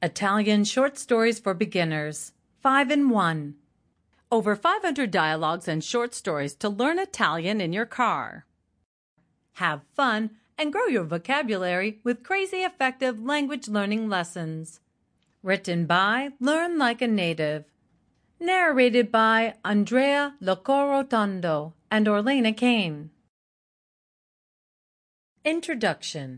Italian Short Stories for Beginners, 5 in 1. Over 500 dialogues and short stories to learn Italian in your car. Have fun and grow your vocabulary with crazy effective language learning lessons. Written by Learn Like a Native. Narrated by Andrea Loccorotondo and Orlena Kane. Introduction.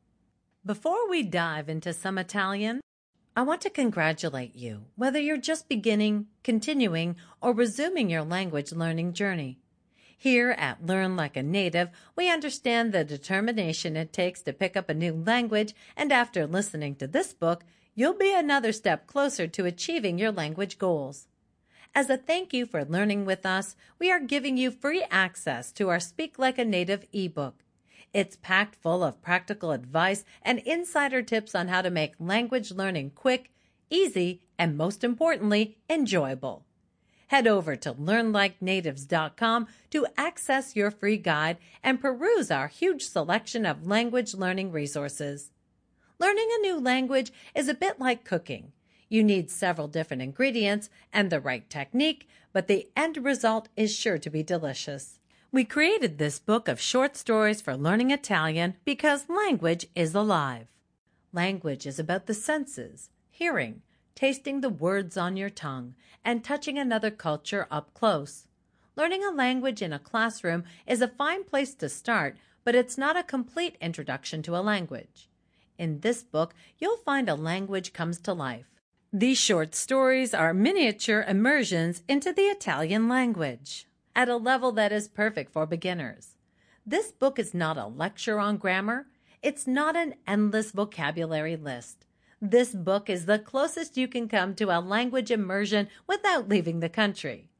Before we dive into some Italian, I want to congratulate you, whether you're just beginning, continuing, or resuming your language learning journey. Here at Learn Like a Native, we understand the determination it takes to pick up a new language, and after listening to this book, you'll be another step closer to achieving your language goals. As a thank you for learning with us, we are giving you free access to our Speak Like a Native ebook. It's packed full of practical advice and insider tips on how to make language learning quick, easy, and most importantly, enjoyable. Head over to learnlikenatives.com to access your free guide and peruse our huge selection of language learning resources. Learning a new language is a bit like cooking. You need several different ingredients and the right technique, but the end result is sure to be delicious. We created this book of short stories for learning Italian because language is alive. Language is about the senses, hearing, tasting the words on your tongue, and touching another culture up close. Learning a language in a classroom is a fine place to start, but it's not a complete introduction to a language. In this book, you'll find a language comes to life. These short stories are miniature immersions into the Italian language at a level that is perfect for beginners. This book is not a lecture on grammar. It's not an endless vocabulary list. This book is the closest you can come to a language immersion without leaving the country.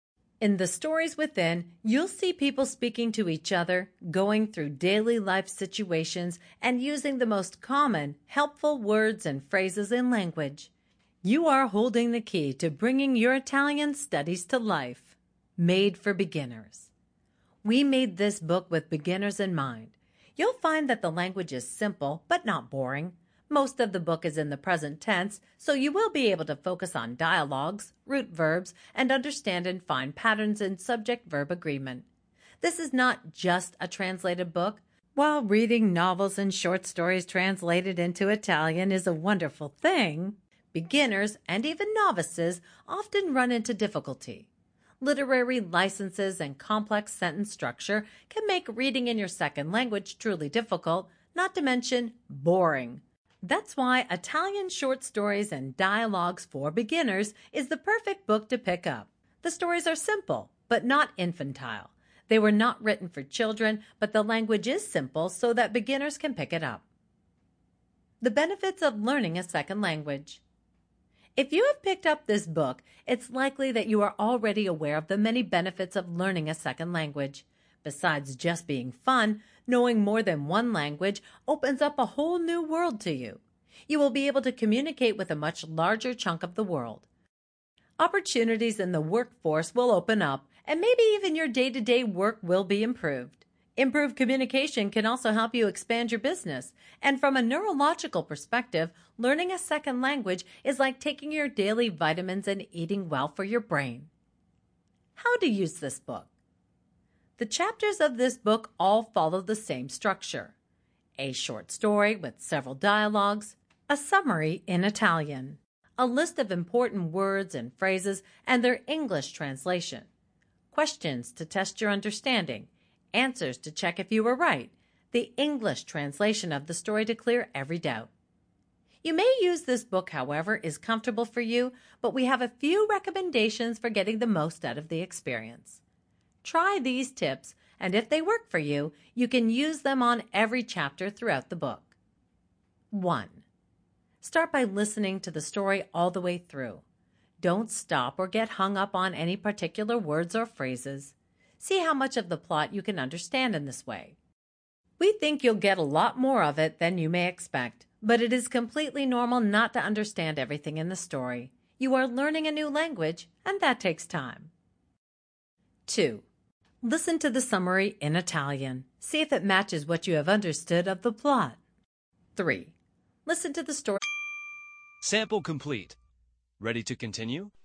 In the stories within, you'll see people speaking to each other, going through daily life situations, and using the most common, helpful words and phrases in language. You are holding the key to bringing your Italian studies to life. Made for beginners. We made this book with beginners in mind. You'll find that the language is simple but not boring. Most of the book is in the present tense, so you will be able to focus on dialogues, root verbs, and understand and find patterns in subject-verb agreement. This is not just a translated book. While reading novels and short stories translated into Italian is a wonderful thing, beginners and even novices often run into difficulty. Literary licenses and complex sentence structure can make reading in your second language truly difficult, not to mention boring. That's why Italian Short Stories and Dialogues for Beginners is the perfect book to pick up. The stories are simple, but not infantile. They were not written for children, but the language is simple so that beginners can pick it up. The benefits of learning a second language. If you have picked up this book, it's likely that you are already aware of the many benefits of learning a second language. Besides just being fun, knowing more than one language opens up a whole new world to you. You will be able to communicate with a much larger chunk of the world. Opportunities in the workforce will open up, and maybe even your day-to-day work will be improved. Improved communication can also help you expand your business. And from a neurological perspective, learning a second language is like taking your daily vitamins and eating well for your brain. How to use this book. The chapters of this book all follow the same structure. A short story with several dialogues, a summary in Italian, a list of important words and phrases and their English translation, questions to test your understanding, answers to check if you were right, the English translation of the story to clear every doubt. You may use this book however is comfortable for you, but we have a few recommendations for getting the most out of the experience. Try these tips, and if they work for you, you can use them on every chapter throughout the book. 1. Start by listening to the story all the way through. Don't stop or get hung up on any particular words or phrases. See how much of the plot you can understand in this way. We think you'll get a lot more of it than you may expect, but it is completely normal not to understand everything in the story. You are learning a new language, and that takes time. 2. Listen to the summary in Italian. See if it matches what you have understood of the plot. 3. Listen to the story. Sample complete. Ready to continue?